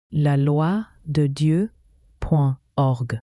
La loi de Dieu.org.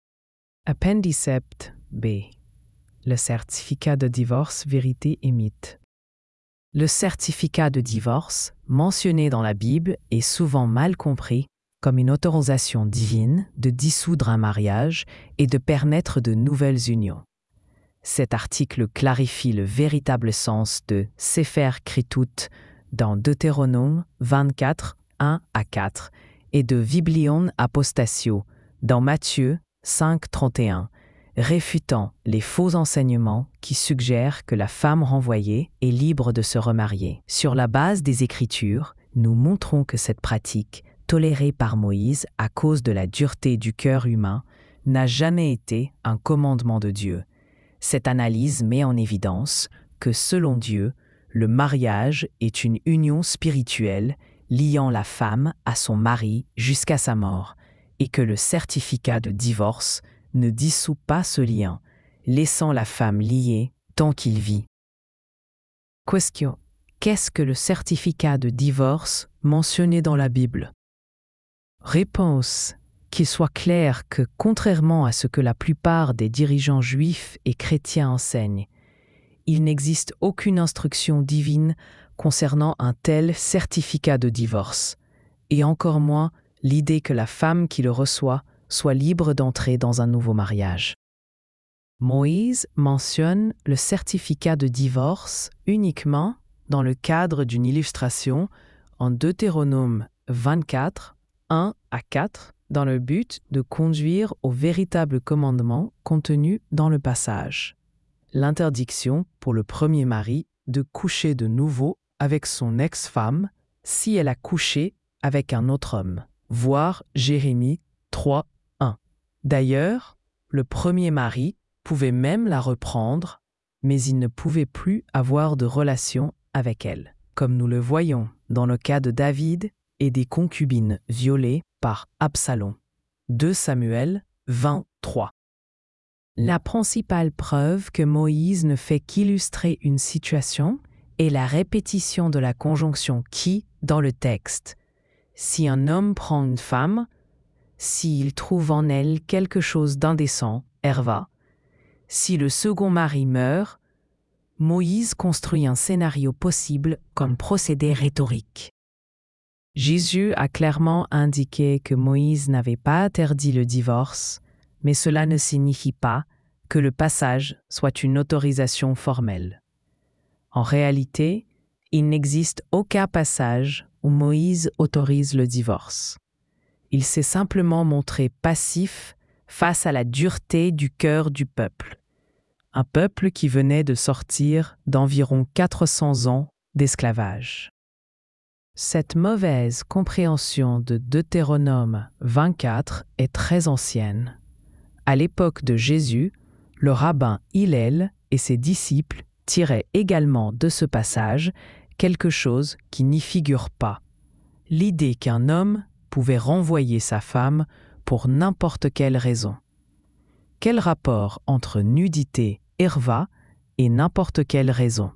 Appendicept B. Le certificat de divorce, vérité et mythe. Le certificat de divorce, mentionné dans la Bible, est souvent mal compris comme une autorisation divine de dissoudre un mariage et de permettre de nouvelles unions. Cet article clarifie le véritable sens de Sefer Kritut dans Deutéronome 24, 1 à 4 et de Biblion Apostatio dans Matthieu 5, 31, réfutant les faux enseignements qui suggèrent que la femme renvoyée est libre de se remarier. Sur la base des Écritures, nous montrons que cette pratique, tolérée par Moïse à cause de la dureté du cœur humain, n'a jamais été un commandement de Dieu. Cette analyse met en évidence que, selon Dieu, le mariage est une union spirituelle liant la femme à son mari jusqu'à sa mort, et que le certificat de divorce ne dissout pas ce lien, laissant la femme liée tant qu'il vit. Question. Qu'est-ce que le certificat de divorce mentionné dans la Bible? Réponse. Qu'il soit clair que, contrairement à ce que la plupart des dirigeants juifs et chrétiens enseignent, il n'existe aucune instruction divine concernant un tel certificat de divorce, et encore moins l'idée que la femme qui le reçoit soit libre d'entrer dans un nouveau mariage. Moïse mentionne le certificat de divorce uniquement dans le cadre d'une illustration en Deutéronome 24, 1 à 4, dans le but de conduire au véritable commandement contenu dans le passage. L'interdiction pour le premier mari de coucher de nouveau avec son ex-femme si elle a couché avec un autre homme, voir Jérémie 3, 1. D'ailleurs, le premier mari pouvait même la reprendre, mais il ne pouvait plus avoir de relation avec elle, comme nous le voyons dans le cas de David et des concubines violées par Absalom. 2 Samuel 23. La principale preuve que Moïse ne fait qu'illustrer une situation est la répétition de la conjonction qui dans le texte. Si un homme prend une femme, s'il trouve en elle quelque chose d'indécent, erva. Si le second mari meurt, Moïse construit un scénario possible comme procédé rhétorique. Jésus a clairement indiqué que Moïse n'avait pas interdit le divorce, mais cela ne signifie pas que le passage soit une autorisation formelle. En réalité, il n'existe aucun passage où Moïse autorise le divorce. Il s'est simplement montré passif face à la dureté du cœur du peuple, un peuple qui venait de sortir d'environ 400 ans d'esclavage. Cette mauvaise compréhension de Deutéronome 24 est très ancienne. À l'époque de Jésus, le rabbin Hillel et ses disciples tiraient également de ce passage quelque chose qui n'y figure pas. L'idée qu'un homme pouvait renvoyer sa femme pour n'importe quelle raison. Quel rapport entre nudité, erva et n'importe quelle raison?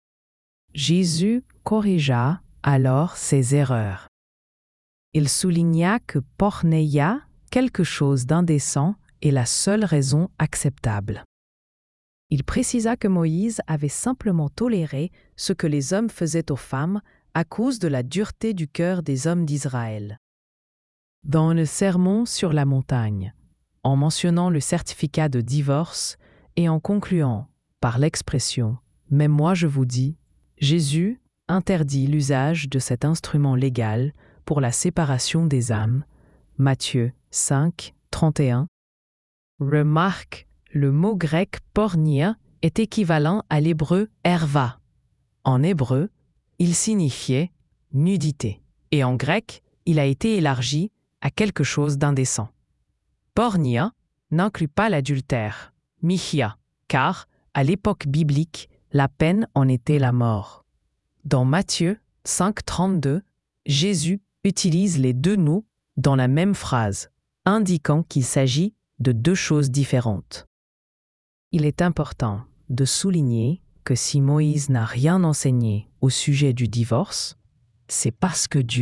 Jésus corrigea alors ses erreurs. Il souligna que porneia, quelque chose d'indécent, est la seule raison acceptable. Il précisa que Moïse avait simplement toléré ce que les hommes faisaient aux femmes à cause de la dureté du cœur des hommes d'Israël. Dans le Sermon sur la montagne, en mentionnant le certificat de divorce et en concluant par l'expression « Mais moi je vous dis », Jésus interdit l'usage de cet instrument légal pour la séparation des âmes. Matthieu 5, 31. Remarque, le mot grec pornia est équivalent à l'hébreu erva. En hébreu, il signifiait nudité, et en grec, il a été élargi à quelque chose d'indécent. Pornia n'inclut pas l'adultère, michia, car, à l'époque biblique, la peine en était la mort. Dans Matthieu 5, 32, Jésus utilise les deux mots dans la même phrase, indiquant qu'il s'agit de deux choses différentes. Il est important de souligner que si Moïse n'a rien enseigné au sujet du divorce, c'est parce que Dieu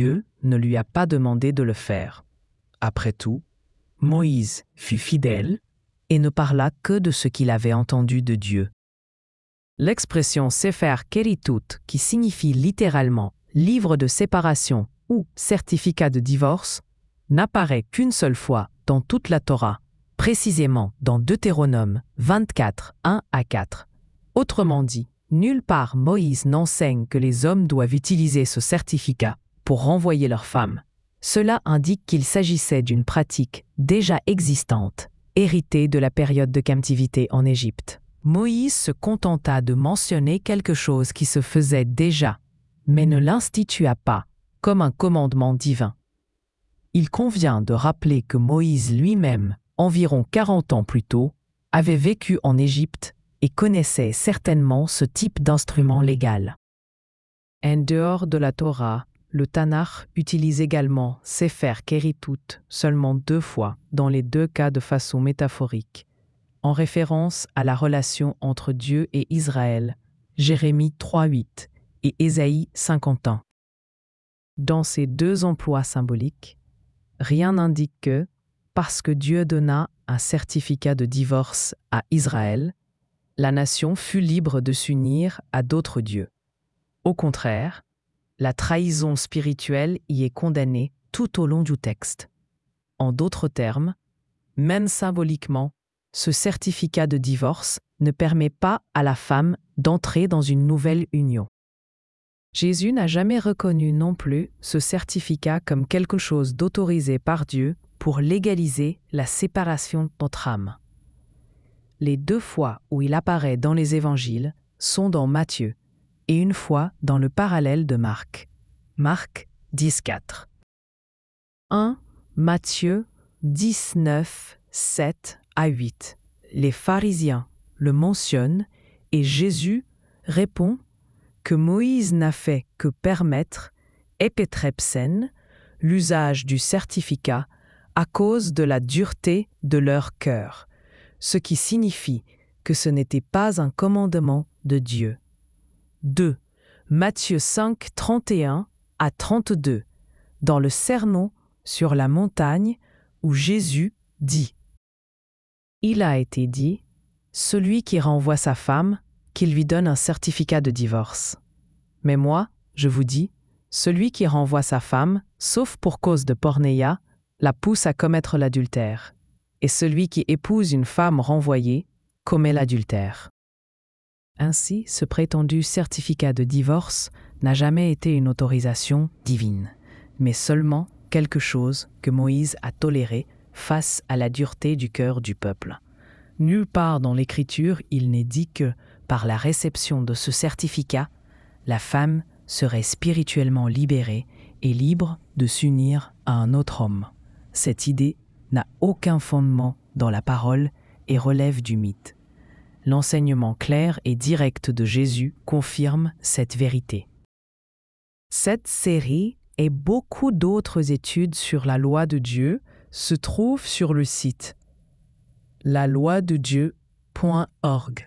ne lui a pas demandé de le faire. Après tout, Moïse fut fidèle et ne parla que de ce qu'il avait entendu de Dieu. L'expression Sefer Keritut, qui signifie littéralement livre de séparation ou certificat de divorce, n'apparaît qu'une seule fois dans toute la Torah, précisément dans Deutéronome 24, 1 à 4. Autrement dit, nulle part Moïse n'enseigne que les hommes doivent utiliser ce certificat pour renvoyer leurs femmes. Cela indique qu'il s'agissait d'une pratique déjà existante, héritée de la période de captivité en Égypte. Moïse se contenta de mentionner quelque chose qui se faisait déjà, mais ne l'institua pas comme un commandement divin. Il convient de rappeler que Moïse lui-même, environ 40 ans plus tôt, avait vécu en Égypte et connaissait certainement ce type d'instrument légal. En dehors de la Torah, le Tanakh utilise également Sefer Keritut seulement 2 fois, dans les 2 cas de façon métaphorique, en référence à la relation entre Dieu et Israël, Jérémie 3:8 et Ésaïe 51. Dans ces 2 emplois symboliques, rien n'indique que, parce que Dieu donna un certificat de divorce à Israël, la nation fut libre de s'unir à d'autres dieux. Au contraire, la trahison spirituelle y est condamnée tout au long du texte. En d'autres termes, même symboliquement, ce certificat de divorce ne permet pas à la femme d'entrer dans une nouvelle union. Jésus n'a jamais reconnu non plus ce certificat comme quelque chose d'autorisé par Dieu pour légaliser la séparation d'entre âmes. Les 2 fois où il apparaît dans les évangiles sont dans Matthieu et une fois dans le parallèle de Marc. Marc 10:4. 1. Matthieu 19, 7 à 8. Les pharisiens le mentionnent et Jésus répond que Moïse n'a fait que permettre epetrepsen, l'usage du certificat, à cause de la dureté de leur cœur, ce qui signifie que ce n'était pas un commandement de Dieu. 2. Matthieu 5, 31 à 32, dans le sermon sur la montagne où Jésus dit « Il a été dit, celui qui renvoie sa femme, qu'il lui donne un certificat de divorce. Mais moi, je vous dis, celui qui renvoie sa femme, sauf pour cause de pornéia, la pousse à commettre l'adultère. Et celui qui épouse une femme renvoyée commet l'adultère. » Ainsi, ce prétendu certificat de divorce n'a jamais été une autorisation divine, mais seulement quelque chose que Moïse a toléré face à la dureté du cœur du peuple. Nulle part dans l'Écriture il n'est dit que, par la réception de ce certificat, la femme serait spirituellement libérée et libre de s'unir à un autre homme. Cette idée n'a aucun fondement dans la parole et relève du mythe. L'enseignement clair et direct de Jésus confirme cette vérité. Cette série et beaucoup d'autres études sur la loi de Dieu se trouvent sur le site laloidedieu.org.